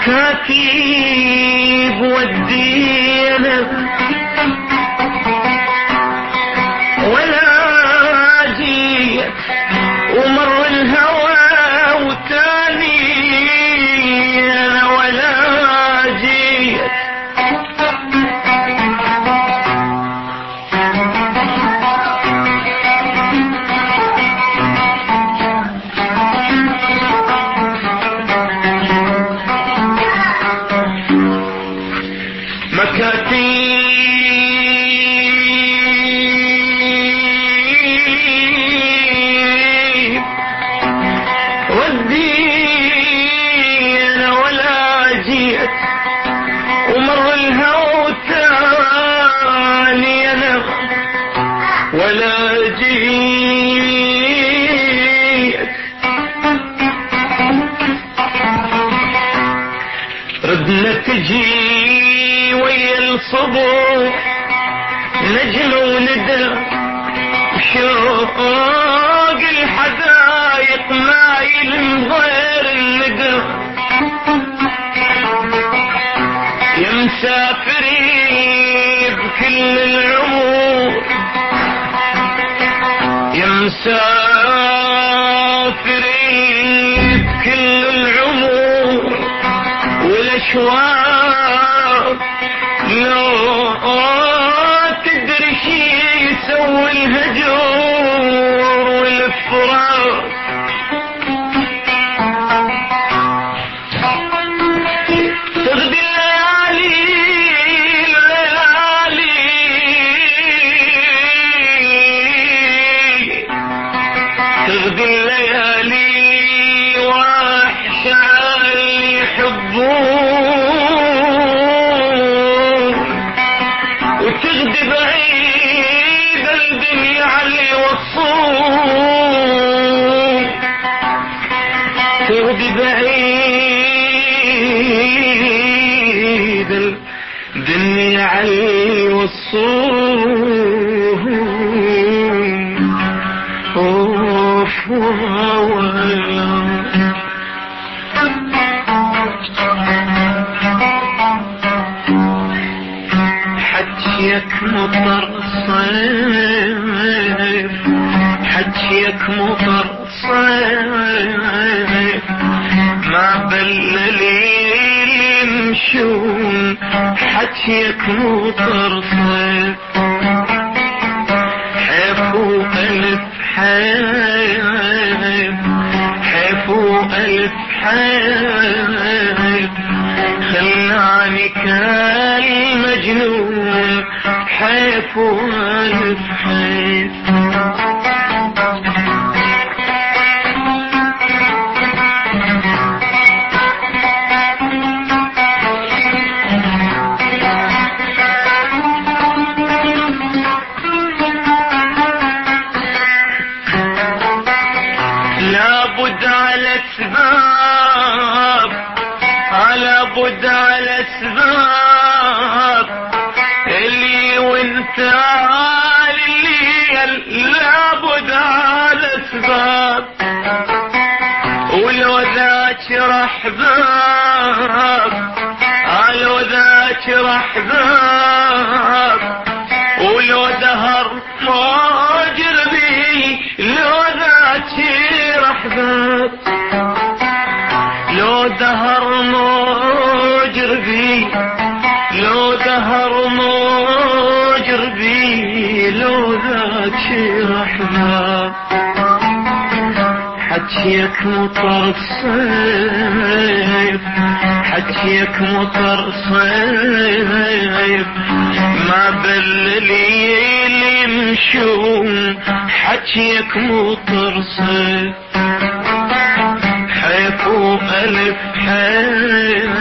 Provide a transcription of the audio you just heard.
مكاتيب ودينا ولا جيت ومر الهوى وتاني أنا ولا جيت مكاتيب ودينا ولا جيت ومر الهوى تاني أنا ولا جيت ردنا تجي ويا الصبح نجم وندى شوق الحدايق ما يلم غير الندى يا مسافرين بكل العمر يا مسافرين بكل العمر والاشواق لو تدري شي يسوي الهجور والفراق تغدي الليالي تغدي الليالي وحشة اللي يحبون وتغدي بعيد الدنيا علي يوصون تغدي بعيد الدنيا علي يوصون اوف حجيك مطر صيف حجيك مطر صيف ما بلليل يمشون حجيك مطر صيف حيفو ألف حيف حيفو ألف حيف خلاني كالمجنون حيف ألف حيف لابد على اسباب لابد على اسباب اللي وانت عالي الليل لابد على اسباب ولو ذاكر احباب لو ذاكر احباب ولو دهر ماجر بي لو ذاكر احباب لو دهر موجر بي لو دهر موجر بي لو ذاكر احباب حجيك مطر صيف حجيك مطر صيف ما بالليل يمشون حجيك مطر صيف حيف ألف حيف